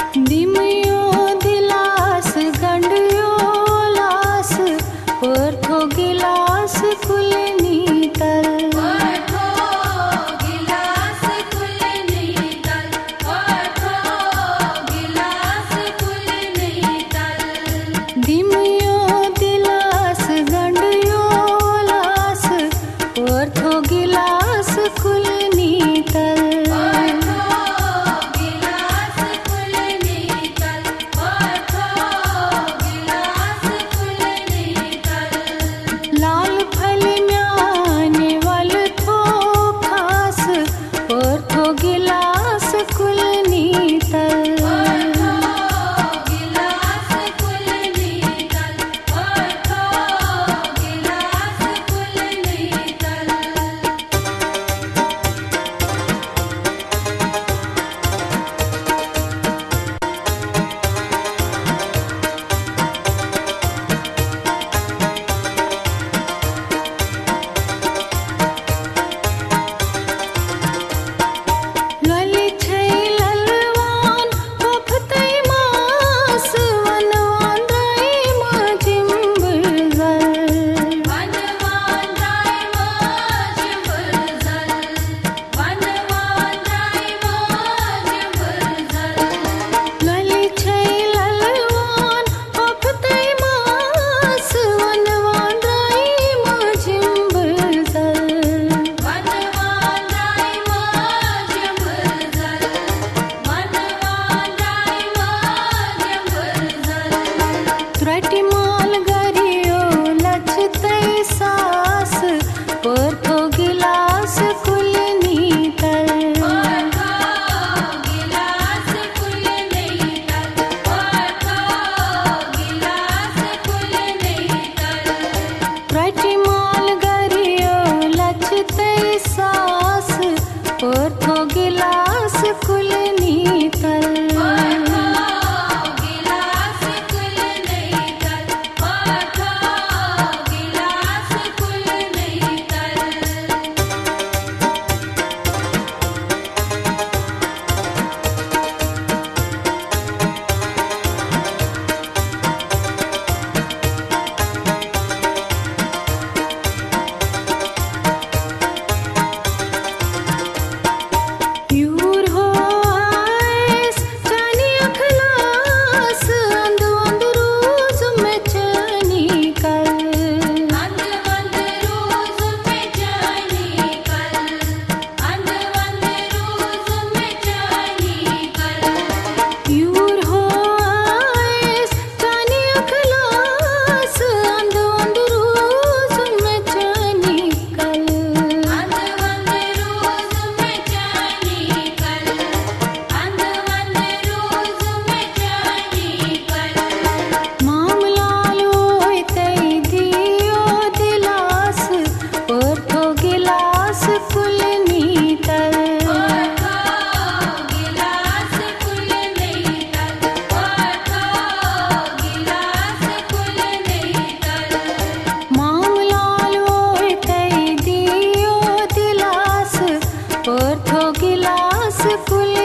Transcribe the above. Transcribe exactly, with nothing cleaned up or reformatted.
दिमयो दिलास गंडयो लास परथो गिलास कुलनी तल परथो गिलास कुलनी तल परथो गिलास कुलनी तल दिमयो दिलास गंडयो लास परथो गिलास कुलनी तल लाल फल म्याने वाल थो खास परथो गिलास कुलनी तल गिलास कुलनी तल परथो गिलास कुलनी तल माल गरियो लचते सास परथो गिलास कुलनी तल परथो गिलास कुलनी तल परथो गिलास कुलनी तल माल गरियो लचते सास परथो गिलास कुलनी तल परथो गिलास कुल